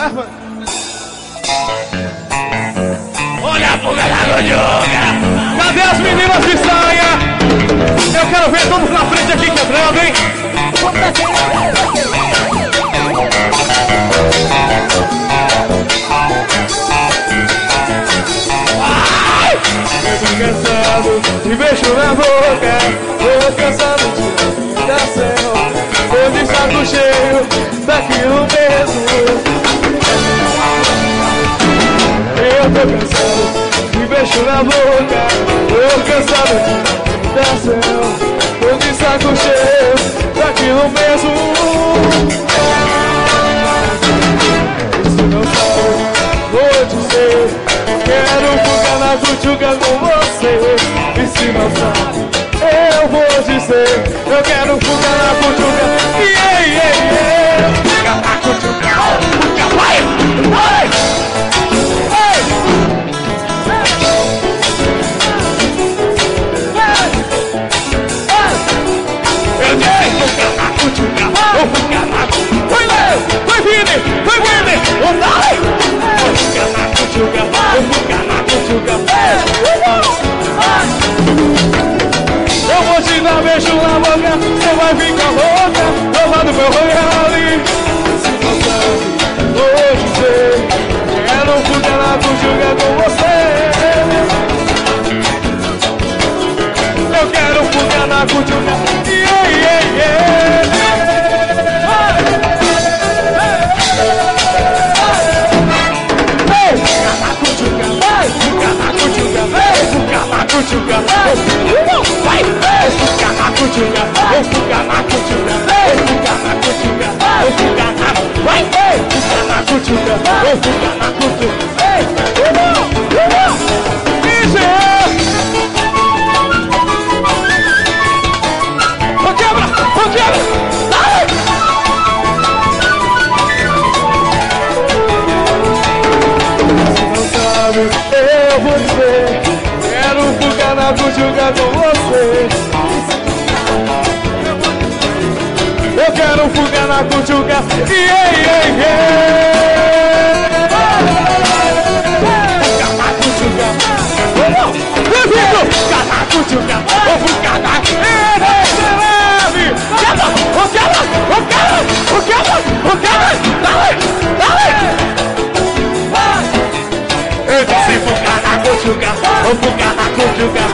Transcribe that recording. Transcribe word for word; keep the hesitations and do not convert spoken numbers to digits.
Rafa. Olha a fuga da Gujuga. Cadê as meninas de saia? Eu quero ver todos na frente aqui quebrando, hein? Ai! Eu tô cansado de beijo na boca. Tô cansado de coração. Tô de saco cheio daquilo mesmo. Eu tô cansado de beijo na boca. Tô cansado de coração. Tô de saco cheio daquilo mesmo. Se não sabe, vou dizer. Quero fugar na Gujuga com você. E se não sabe, eu vou dizer. Eu quero fugar na Gujuga. Yeah, yeah, yeah. Fugar na Gujuga. Fugar, vai, vai. Hey. Eu quero fugar na Gujuga. Vou fugar na Gujuga. Foi Léo, foi Vini, foi Vini. Vai. Vou fugar na Gujuga. Vou fugar na Gujuga. Eu vou te dar beijo na boca, você vai ficar louca, roubar do meu royale. Se não sabe, vou dizer, quero fugar na Gujuga com você. Eu quero fugar na Gujuga, yeah, yeah, yeah. Hey, fugar na Gujuga, vai, fugar na Gujuga, vai, fugar na Gujuga, vai, vai, fugar na Gujuga, vou fugar na Gujuga, vou fugar na Gujuga, vou fugar na, vai, fugar na Gujuga, vou fugar na Gujuga, ei, vamos, vamos, isso, ô quebra, ô quebra, sai, se não sabe, eu vou dizer, quero fugar na Gujuga com você. Eu quero fugar na Gujuga, yeah, yeah, yeah. Fugar na Gujuga, vamos, repito. Fugar na Gujuga, vou fugar na Gujuga. Quebra, o quebra, o quebra, o quebra, o quebra, dale, dale. Eu disse fugar na Gujuga, vou fugar na Gujuga.